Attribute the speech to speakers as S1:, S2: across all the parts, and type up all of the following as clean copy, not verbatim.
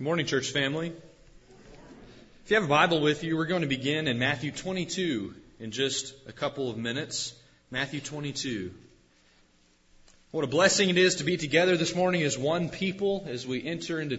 S1: Good morning, church family. If you have a Bible with you, we're going to begin in Matthew 22 in just a couple of minutes. Matthew 22. What a blessing it is to be together this morning as one people as we enter into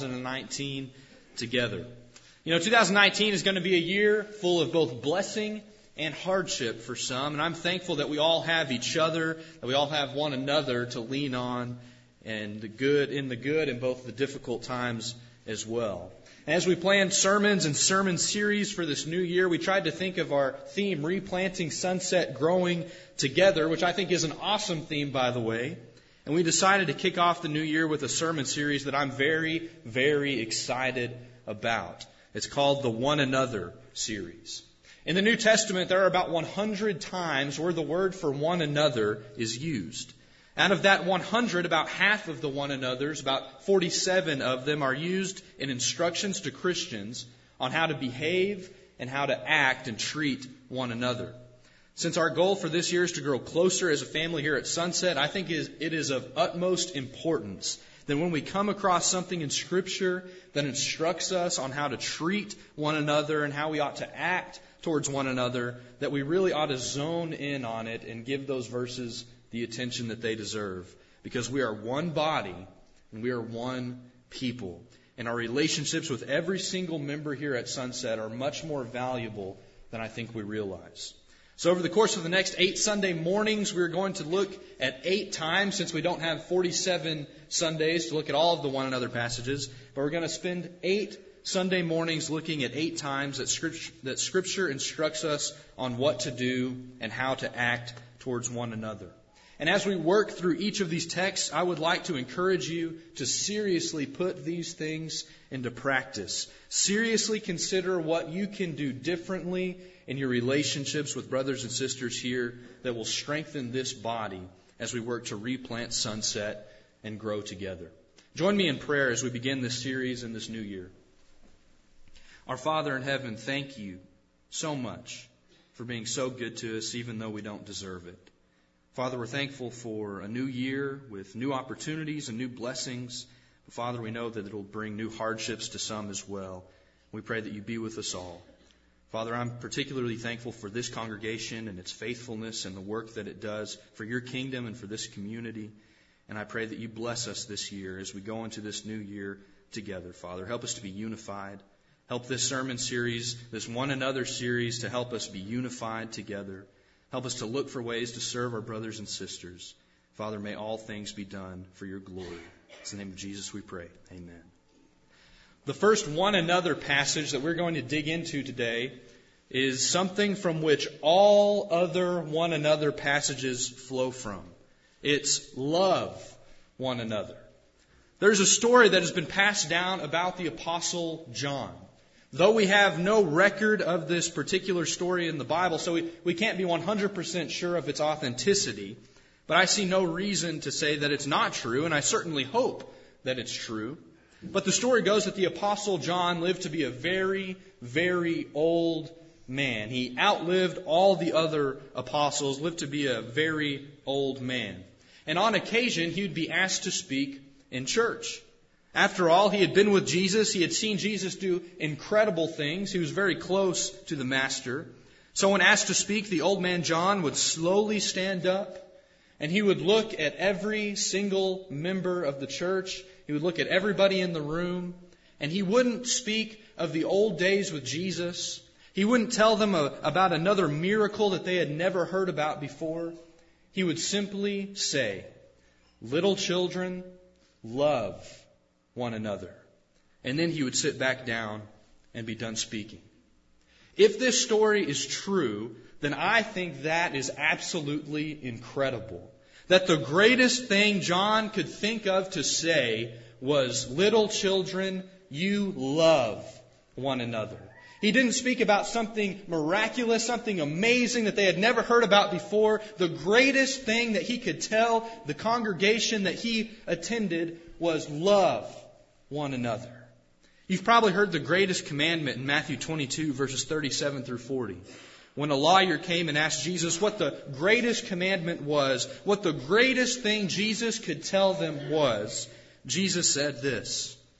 S1: 2019 together. You know, 2019 is going to be a year full of both blessing and hardship for some, and I'm thankful that we all have each other, that we all have one another to lean on, and in the good and both the difficult times as well. As we planned sermons and sermon series for this new year, we tried to think of our theme, Replanting Sunset, Growing Together, which I think is an awesome theme, by the way. And we decided to kick off the new year with a sermon series that I'm very, very excited about. It's called the One Another series. In the New Testament, there are about 100 times where the word for one another is used. Out of that 100, about half of the one another's, about 47 of them, are used in instructions to Christians on how to behave and how to act and treat one another. Since our goal for this year is to grow closer as a family here at Sunset, I think it is of utmost importance that when we come across something in Scripture that instructs us on how to treat one another and how we ought to act towards one another, that we really ought to zone in on it and give those verses the attention that they deserve. Because we are one body and we are one people. And our relationships with every single member here at Sunset are much more valuable than I think we realize. So over the course of the next 8 Sunday mornings, we're going to look at 8 times, since we don't have 47 Sundays to look at all of the one another passages. But we're going to spend 8 Sunday mornings looking at 8 times that Scripture instructs us on what to do and how to act towards one another. And as we work through each of these texts, I would like to encourage you to seriously put these things into practice. Seriously consider what you can do differently in your relationships with brothers and sisters here that will strengthen this body as we work to replant Sunset and grow together. Join me in prayer as we begin this series in this new year. Our Father in heaven, thank you so much for being so good to us, even though we don't deserve it. Father, we're thankful for a new year with new opportunities and new blessings. But Father, we know that it will bring new hardships to some as well. We pray that you be with us all. Father, I'm particularly thankful for this congregation and its faithfulness and the work that it does for your kingdom and for this community. And I pray that you bless us this year as we go into this new year together, Father. Help us to be unified. Help this sermon series, this One Another series, to help us be unified together. Help us to look for ways to serve our brothers and sisters. Father, may all things be done for your glory. In the name of Jesus we pray. Amen. The first one another passage that we're going to dig into today is something from which all other one another passages flow from. It's love one another. There's a story that has been passed down about the Apostle John. Though we have no record of this particular story in the Bible, so we can't be 100% sure of its authenticity, but I see no reason to say that it's not true, and I certainly hope that it's true. But the story goes that the Apostle John lived to be a very, very old man. He outlived all the other apostles, lived to be a very old man. And on occasion, he would be asked to speak in church. After all, he had been with Jesus. He had seen Jesus do incredible things. He was very close to the Master. So when asked to speak, the old man John would slowly stand up, and he would look at every single member of the church. He would look at everybody in the room, and he wouldn't speak of the old days with Jesus. He wouldn't tell them about another miracle that they had never heard about before. He would simply say, "Little children, love one another." And then he would sit back down and be done speaking. If this story is true, then I think that is absolutely incredible. That the greatest thing John could think of to say was, "Little children, you love one another." He didn't speak about something miraculous, something amazing that they had never heard about before. The greatest thing that he could tell the congregation that he attended was love one another. You've probably heard the greatest commandment in Matthew 22, verses 37 through 40. When a lawyer came and asked Jesus what the greatest commandment was, what the greatest thing Jesus could tell them was, Jesus said this,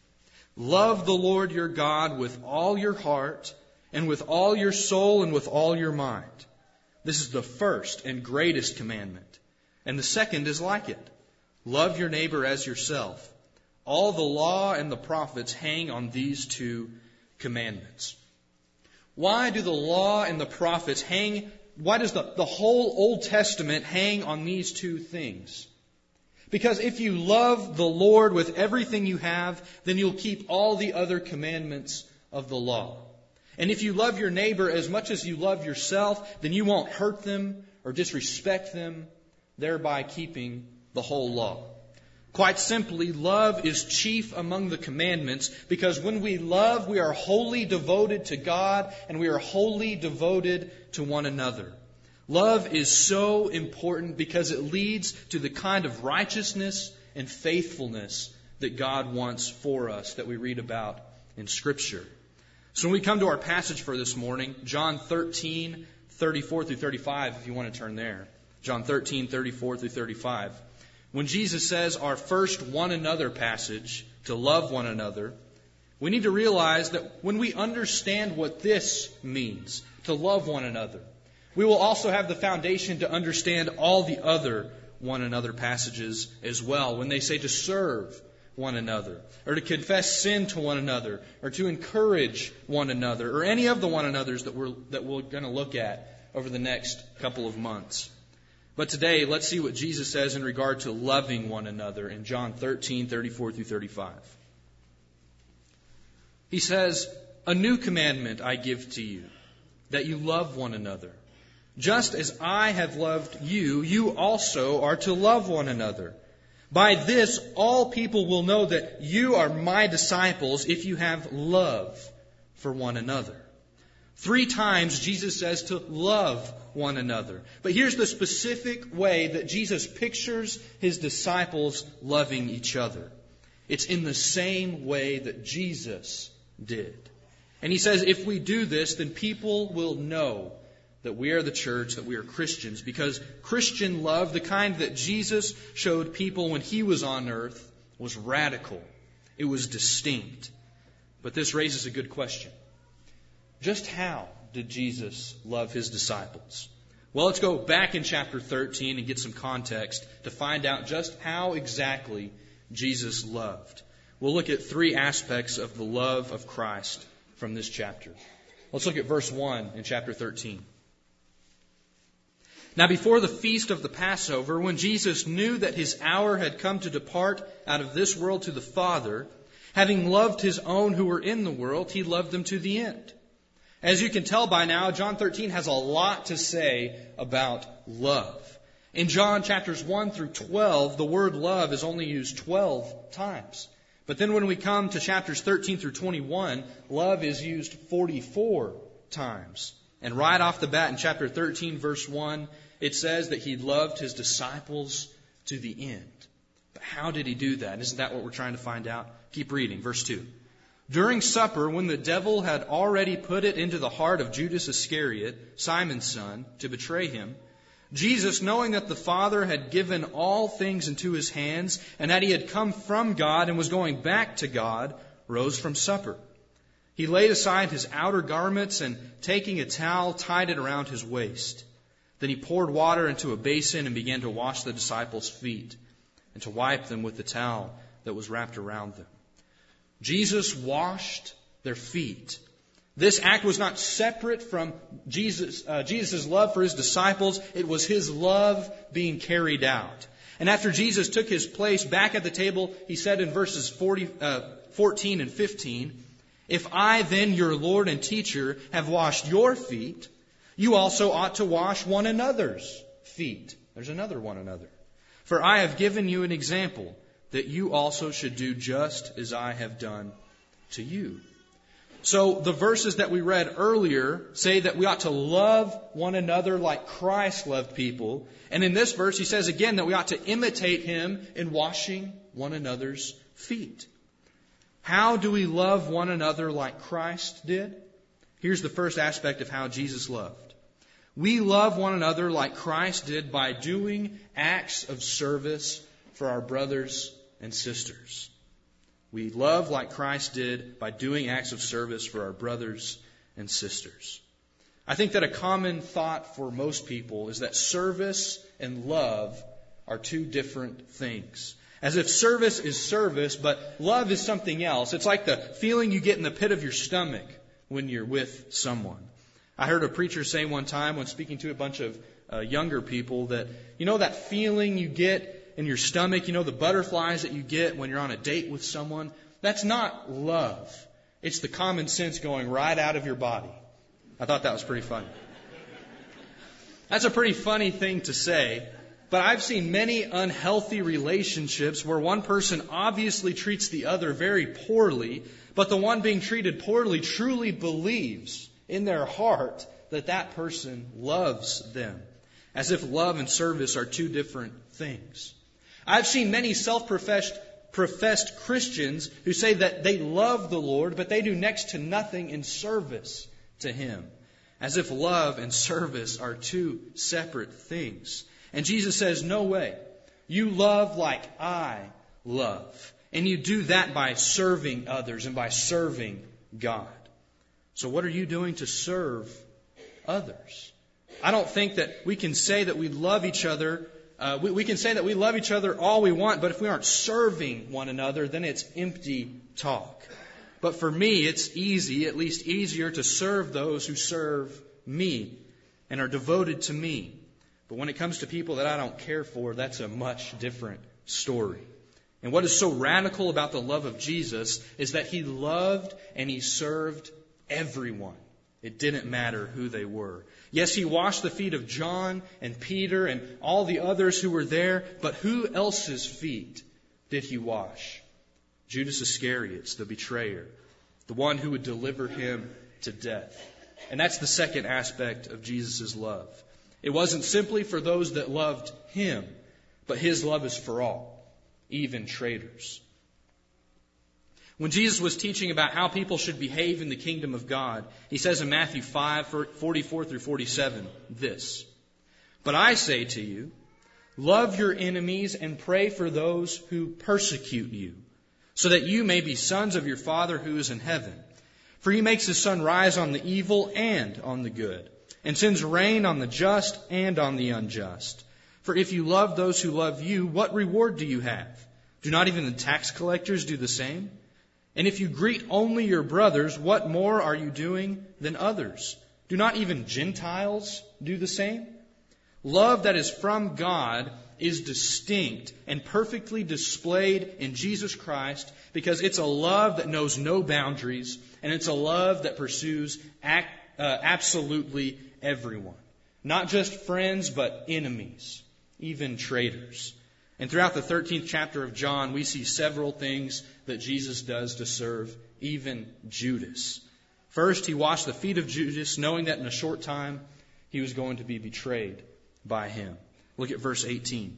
S1: Love the Lord your God with all your heart and with all your soul and with all your mind. This is the first and greatest commandment. And the second is like it. Love your neighbor as yourself. All the law and the prophets hang on these two commandments. Why do the law and the prophets why does the whole Old Testament hang on these two things? Because if you love the Lord with everything you have, then you'll keep all the other commandments of the law. And if you love your neighbor as much as you love yourself, then you won't hurt them or disrespect them, thereby keeping the whole law. Quite simply, love is chief among the commandments because when we love, we are wholly devoted to God and we are wholly devoted to one another. Love is so important because it leads to the kind of righteousness and faithfulness that God wants for us that we read about in Scripture. So when we come to our passage for this morning, John 13, 34 through 35, if you want to turn there. John 13, 34 through 35. When Jesus says our first one another passage, to love one another, we need to realize that when we understand what this means, to love one another, we will also have the foundation to understand all the other one another passages as well. When they say to serve one another, or to confess sin to one another, or to encourage one another, or any of the one another's that we're going to look at over the next couple of months. But today, let's see what Jesus says in regard to loving one another in John 13, 34 through 35. He says, "A new commandment I give to you, that you love one another. Just as I have loved you, you also are to love one another. By this, all people will know that you are my disciples if you have love for one another." 3 times Jesus says to love one another. But here's the specific way that Jesus pictures his disciples loving each other. It's in the same way that Jesus did. And he says if we do this, then people will know that we are the church, that we are Christians, because Christian love, the kind that Jesus showed people when he was on earth, was radical. It was distinct. But this raises a good question. Just how did Jesus love his disciples? Well, let's go back in chapter 13 and get some context to find out just how exactly Jesus loved. We'll look at 3 aspects of the love of Christ from this chapter. Let's look at verse 1 in chapter 13. Now before the feast of the Passover, when Jesus knew that his hour had come to depart out of this world to the Father, having loved his own who were in the world, he loved them to the end. As you can tell by now, John 13 has a lot to say about love. In John chapters 1 through 12, the word love is only used 12 times. But then when we come to chapters 13 through 21, love is used 44 times. And right off the bat in chapter 13, verse 1, it says that he loved his disciples to the end. But how did he do that? And isn't that what we're trying to find out? Keep reading, verse 2. During supper, when the devil had already put it into the heart of Judas Iscariot, Simon's son, to betray him, Jesus, knowing that the Father had given all things into his hands, and that he had come from God and was going back to God, rose from supper. He laid aside his outer garments and, taking a towel, tied it around his waist. Then he poured water into a basin and began to wash the disciples' feet and to wipe them with the towel that was wrapped around them. Jesus washed their feet. This act was not separate from Jesus' love for his disciples. It was his love being carried out. And after Jesus took his place back at the table, he said in verses 14 and 15, "If I then, your Lord and teacher, have washed your feet, you also ought to wash one another's feet." There's another one another. "For I have given you an example, that you also should do just as I have done to you." So the verses that we read earlier say that we ought to love one another like Christ loved people. And in this verse, he says again that we ought to imitate him in washing one another's feet. How do we love one another like Christ did? Here's the first aspect of how Jesus loved. We love one another like Christ did by doing acts of service for our brothers and sisters. We love like Christ did by doing acts of service for our brothers and sisters. I think that a common thought for most people is that service and love are two different things. As if service is service, but love is something else. It's like the feeling you get in the pit of your stomach when you're with someone. I heard a preacher say one time when speaking to a bunch of younger people that, that feeling you get in your stomach, the butterflies that you get when you're on a date with someone, that's not love. It's the common sense going right out of your body. I thought that was pretty funny. That's a pretty funny thing to say, but I've seen many unhealthy relationships where one person obviously treats the other very poorly, but the one being treated poorly truly believes in their heart that that person loves them, as if love and service are two different things. I've seen many professed Christians who say that they love the Lord, but they do next to nothing in service to Him, as if love and service are two separate things. And Jesus says, no way. You love like I love. And you do that by serving others and by serving God. So what are you doing to serve others? I don't think that we can say that we love each other. We can say that we love each other all we want, but if we aren't serving one another, then it's empty talk. But for me, it's easy, at least easier, to serve those who serve me and are devoted to me. But when it comes to people that I don't care for, that's a much different story. And what is so radical about the love of Jesus is that He loved and He served everyone. It didn't matter who they were. Yes, He washed the feet of John and Peter and all the others who were there, but who else's feet did He wash? Judas Iscariot, the betrayer, the one who would deliver Him to death. And that's the second aspect of Jesus' love. It wasn't simply for those that loved Him, but His love is for all, even traitors. When Jesus was teaching about how people should behave in the kingdom of God, He says in Matthew 5:44 through 47, this, "But I say to you, love your enemies and pray for those who persecute you, so that you may be sons of your Father who is in heaven. For He makes His sun rise on the evil and on the good, and sends rain on the just and on the unjust. For if you love those who love you, what reward do you have? Do not even the tax collectors do the same? And if you greet only your brothers, what more are you doing than others? Do not even Gentiles do the same? Love that is from God is distinct and perfectly displayed in Jesus Christ because it's a love that knows no boundaries, and it's a love that pursues absolutely everyone. Not just friends, but enemies, even traitors. And throughout the 13th chapter of John, we see several things that Jesus does to serve even Judas. First, He washed the feet of Judas, knowing that in a short time he was going to be betrayed by him. Look at verse 18.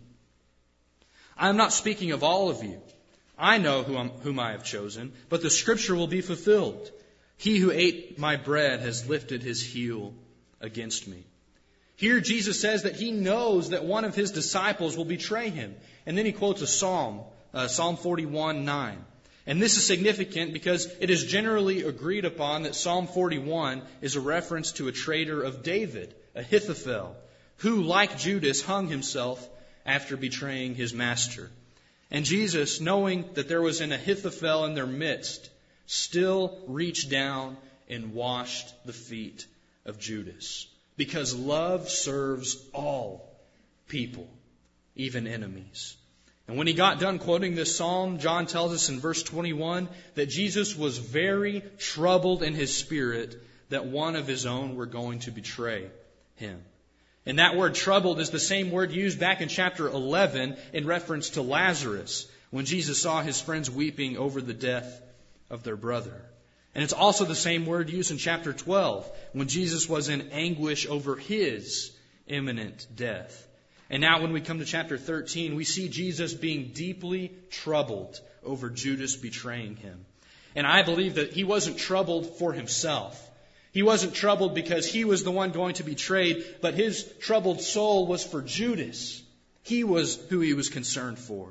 S1: "I am not speaking of all of you. I know whom I have chosen, but the scripture will be fulfilled. He who ate my bread has lifted his heel against me." Here Jesus says that He knows that one of His disciples will betray Him. And then He quotes a psalm, Psalm 41:9. And this is significant because it is generally agreed upon that Psalm 41 is a reference to a traitor of David, Ahithophel, who, like Judas, hung himself after betraying his master. And Jesus, knowing that there was an Ahithophel in their midst, still reached down and washed the feet of Judas. Because love serves all people, even enemies. And when He got done quoting this psalm, John tells us in verse 21 that Jesus was very troubled in His spirit that one of His own were going to betray Him. And that word troubled is the same word used back in chapter 11 in reference to Lazarus, when Jesus saw his friends weeping over the death of their brother. And it's also the same word used in chapter 12, when Jesus was in anguish over his imminent death. And now when we come to chapter 13, we see Jesus being deeply troubled over Judas betraying Him. And I believe that He wasn't troubled for Himself. He wasn't troubled because he was the one going to be betrayed, but His troubled soul was for Judas. He was who He was concerned for.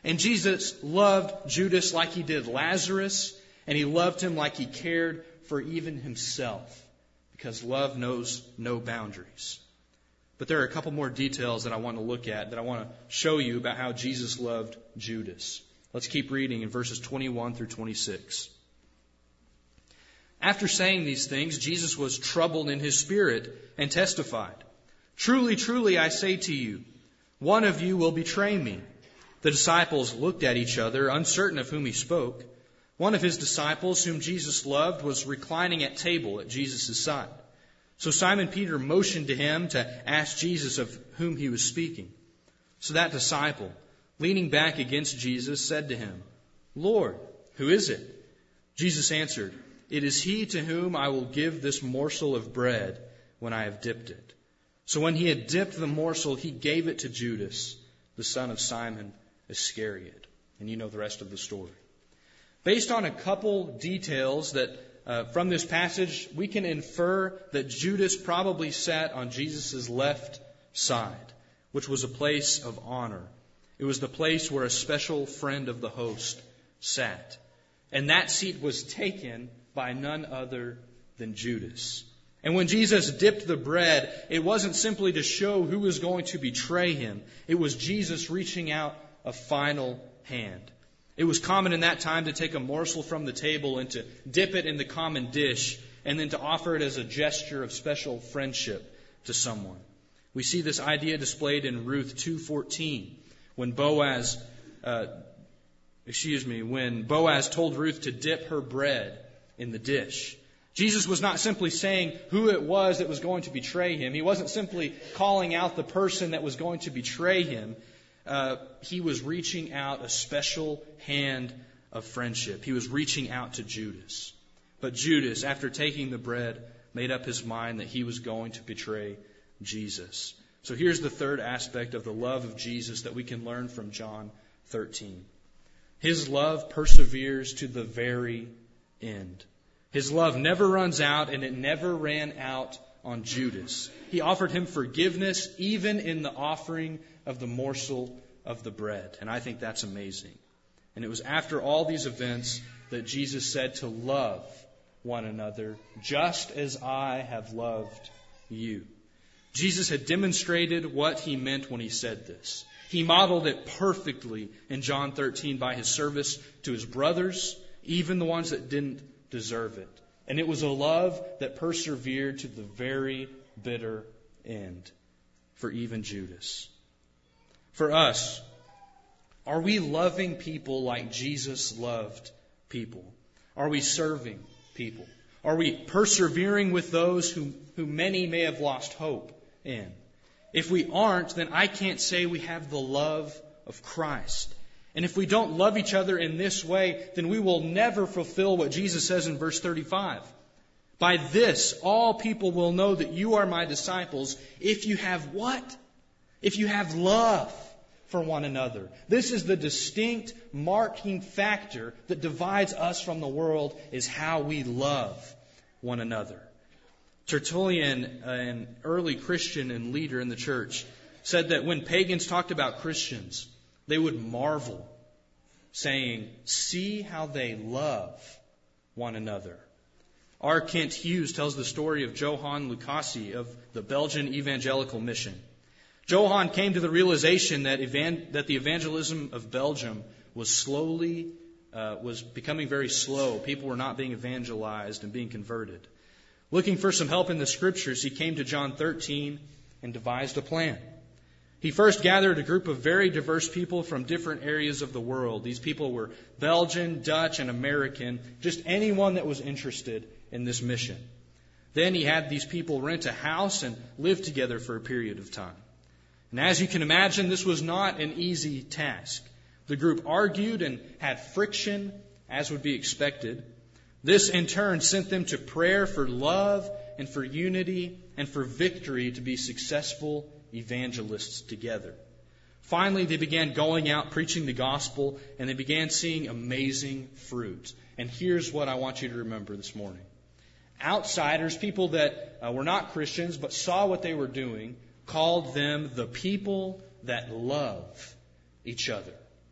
S1: And Jesus loved Judas like he did Lazarus, and he loved him like he cared for even himself, because love knows no boundaries. But there are a couple more details that I want to look at, that I want to show you about how Jesus loved Judas. Let's keep reading in verses 21 through 26. After saying these things, Jesus was troubled in his spirit and testified, "Truly, truly, I say to you, one of you will betray me." The disciples looked at each other, uncertain of whom he spoke. One of his disciples, whom Jesus loved, was reclining at table at Jesus' side. So Simon Peter motioned to him to ask Jesus of whom he was speaking. So that disciple, leaning back against Jesus, said to him, "Lord, who is it?" Jesus answered, "It is he to whom I will give this morsel of bread when I have dipped it." So when he had dipped the morsel, he gave it to Judas, the son of Simon Iscariot. And you know the rest of the story. Based on a couple details that from this passage, we can infer that Judas probably sat on Jesus' left side, which was a place of honor. It was the place where a special friend of the host sat. And that seat was taken by none other than Judas. And when Jesus dipped the bread, it wasn't simply to show who was going to betray him. It was Jesus reaching out a final hand. It was common in that time to take a morsel from the table and to dip it in the common dish, and then to offer it as a gesture of special friendship to someone. We see this idea displayed in Ruth 2:14, when Boaz told Ruth to dip her bread in the dish. Jesus was not simply saying who it was that was going to betray him. He wasn't simply calling out the person that was going to betray him. He was reaching out a special hand of friendship. He was reaching out to Judas. But Judas, after taking the bread, made up his mind that he was going to betray Jesus. So here's the third aspect of the love of Jesus that we can learn from John 13. His love perseveres to the very end. His love never runs out, and it never ran out on Judas. He offered him forgiveness even in the offering of the morsel of the bread. And I think that's amazing. And it was after all these events that Jesus said to love one another just as I have loved you. Jesus had demonstrated what he meant when he said this. He modeled it perfectly in John 13 by his service to his brothers, even the ones that didn't deserve it. And it was a love that persevered to the very bitter end for even Judas. For us, are we loving people like Jesus loved people? Are we serving people? Are we persevering with those who many may have lost hope in? If we aren't, then I can't say we have the love of Christ. And if we don't love each other in this way, then we will never fulfill what Jesus says in verse 35. By this, all people will know that you are my disciples if you have what? If you have love for one another. This is the distinct marking factor that divides us from the world, is how we love one another. Tertullian, an early Christian and leader in the church, said that when pagans talked about Christians, they would marvel, saying, "See how they love one another." R. Kent Hughes tells the story of Johann Lucasi of the Belgian Evangelical Mission. Johann came to the realization that the evangelism of Belgium was becoming very slow. People were not being evangelized and being converted. Looking for some help in the Scriptures, he came to John 13 and devised a plan. He first gathered a group of very diverse people from different areas of the world. These people were Belgian, Dutch, and American, just anyone that was interested in this mission. Then he had these people rent a house and live together for a period of time. And as you can imagine, this was not an easy task. The group argued and had friction, as would be expected. This, in turn, sent them to prayer for love and for unity and for victory to be successful evangelists together. Finally, they began going out preaching the gospel, and they began seeing amazing fruit. And here's what I want you to remember this morning. Outsiders, people that were not Christians but saw what they were doing, called them the people that love each other.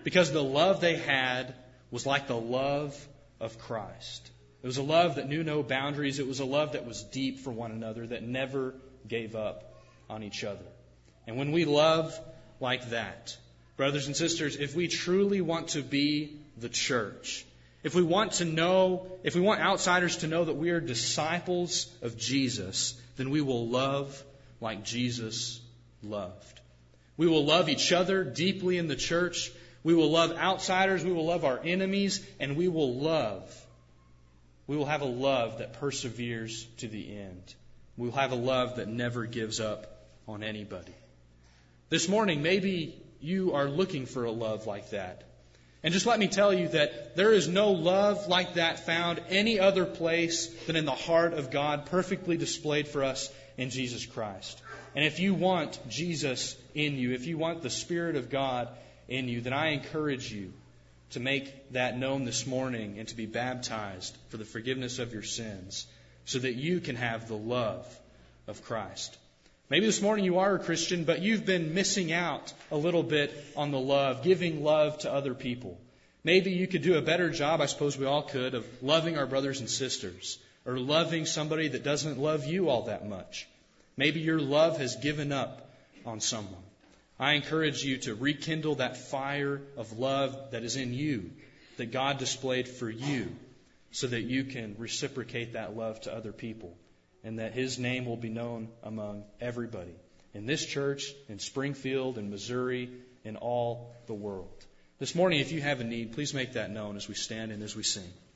S1: because the love they had was like the love of Christ. It was a love that knew no boundaries. It was a love that was deep for one another, that never gave up on each other. And when we love like that, brothers and sisters, if we truly want to be the church, if we want outsiders to know that we are disciples of Jesus, then we will love like Jesus loved. We will love each other deeply in the church. We will love outsiders. We will love our enemies. And we will have a love that perseveres to the end. We will have a love that never gives up on anybody. This morning, maybe you are looking for a love like that. And just let me tell you that there is no love like that found any other place than in the heart of God, perfectly displayed for us in Jesus Christ. And if you want Jesus in you, if you want the Spirit of God in you, then I encourage you to make that known this morning and to be baptized for the forgiveness of your sins so that you can have the love of Christ. Maybe this morning you are a Christian, but you've been missing out a little bit on the love, giving love to other people. Maybe you could do a better job, I suppose we all could, of loving our brothers and sisters, or loving somebody that doesn't love you all that much. Maybe your love has given up on someone. I encourage you to rekindle that fire of love that is in you, that God displayed for you, so that you can reciprocate that love to other people, and that His name will be known among everybody in this church, in Springfield, in Missouri, in all the world. This morning, if you have a need, please make that known as we stand and as we sing.